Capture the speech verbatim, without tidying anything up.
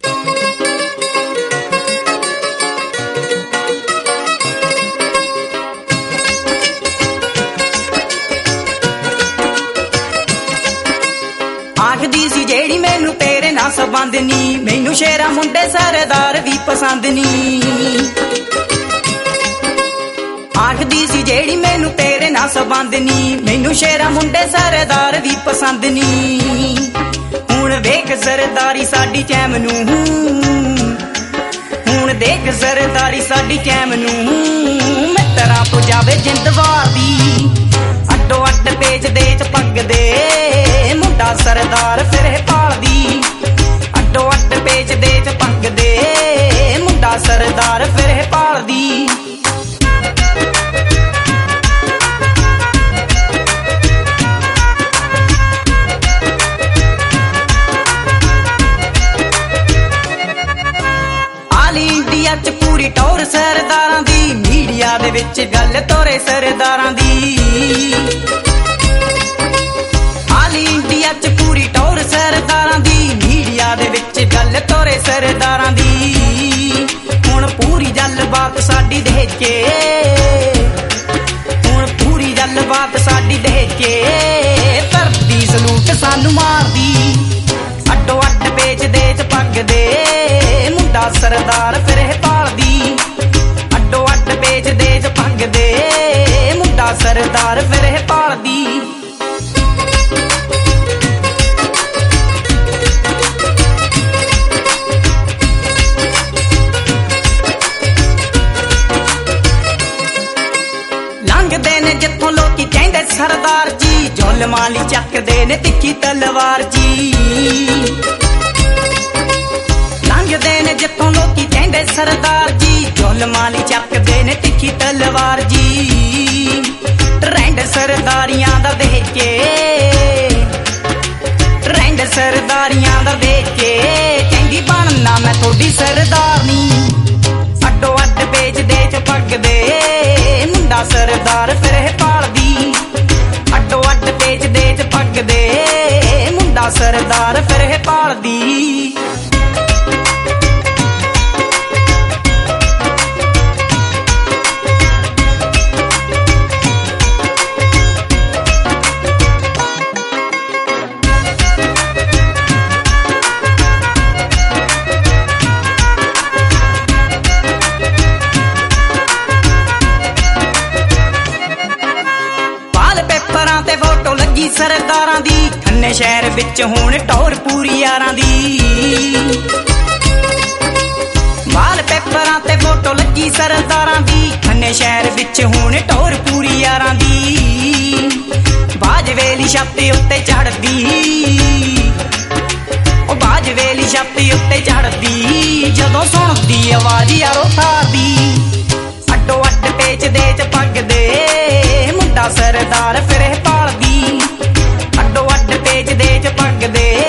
आखदी सी जेड़ी मैनू तेरे ना संबंध नी, मैनू शेरा मुंडे सरदार भी पसंद नी। आखदी सी जेड़ी मैनू तेरे ना संबंध नी, मैनू शेरा मुंडे सरदार भी पसंद नी। हुण वेख सरदारी साडी चैम नू, हुण देख सरदारी साडी चैम नू, मित्तरां तो जावे जिंदवार दी। अड्डो अड्ड पेच दे च पग दे मुंडा सरदार फिर भालदी। अड्डो अड्ड पेच दे च पग दे मुंडा सरदार फिर भालदी। आल इंडिया च पूरी टौर सरदारां दी, मीडिया दे विच गल तोरे सरदारां दी। आल इंडिया च पूरी टौर सरदारां दी, मीडिया दे विच गल तोरे सरदारां दी। हुण पूरी गलबात साडी देख के, हुण पूरी गलबात साडी देख के, धरती सलूट सानू मारदी। अड्डो अड्ड पेच दे च पग दे मुंडा सरदार फिर भालदी। अड्डो अड्ड पेच दे च पग दे मुंडा सरदार फिर भालदी। लंघदे ने जिथों लोकी कहंदे सरदार जी, जुल्मां लई चकदे ने तिखी तलवार जी। लंघदे ने जिथों लोकी कहंदे सरदार जी, जुल्मां लई चकदे ने तिखी तलवार जी। ट्रेंड सरदारियां दा देख के, ट्रेंड सरदारियां दा देख के, कहंदी बनना मैं थोड़ी सरदारनी। अड्डो अड्ड पेच दे च पग दे मुंडा सरदार फिर भालदी। अड्डो अड्ड पेच दे च पग दे मुंडा सरदार फिर भालदी। ते फोटो लगी सरदारां दी, खन्ने शहर विच हुण टौर पूरी यारां दी। वाल पेपरां ते फोटो लगी सरदारां दी, खन्ने शहर विच हुण टौर पूरी यारां दी। बाजवेली छाती उत्ते चढ़दी, ओ बाजवेली छाती उत्ते चढ़दी, जदों सुणदी आवाज यारो थारदी। अड्डो अड्ड पेच दे च पग दे मुंडा सरदार फिर भालदी। अड्डो अड्ड पेच दे च पग दे